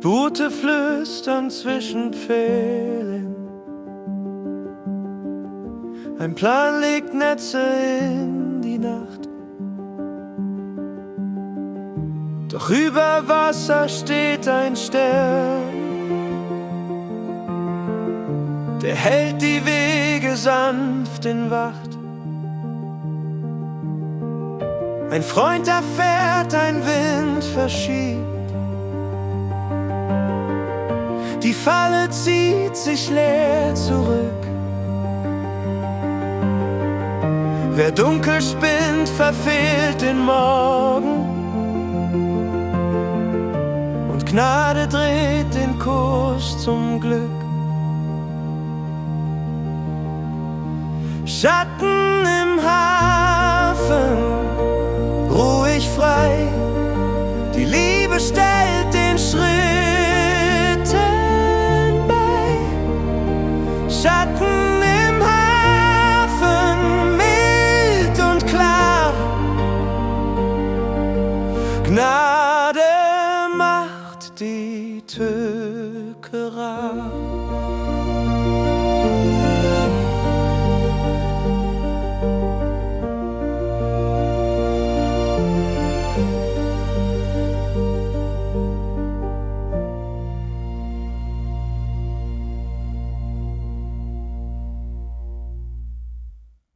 Boote flüstern zwischen Pfählen. Ein Plan legt Netze in die Nacht. Doch über Wasser steht ein Stern, der hält die Wege sanft in Wacht. Ein Freund erfährt, ein Wind verschiebt. Die Falle zieht sich leer zurück. Wer dunkel spinnt, verfehlt den Morgen. Und Gnade dreht den Kurs zum Glück. Schatten im Hafen, ruhig frei. Die Liebe stellt den Schritten bei. Schatten im Hafen, mild und klar. Gnade macht die Tücke rar.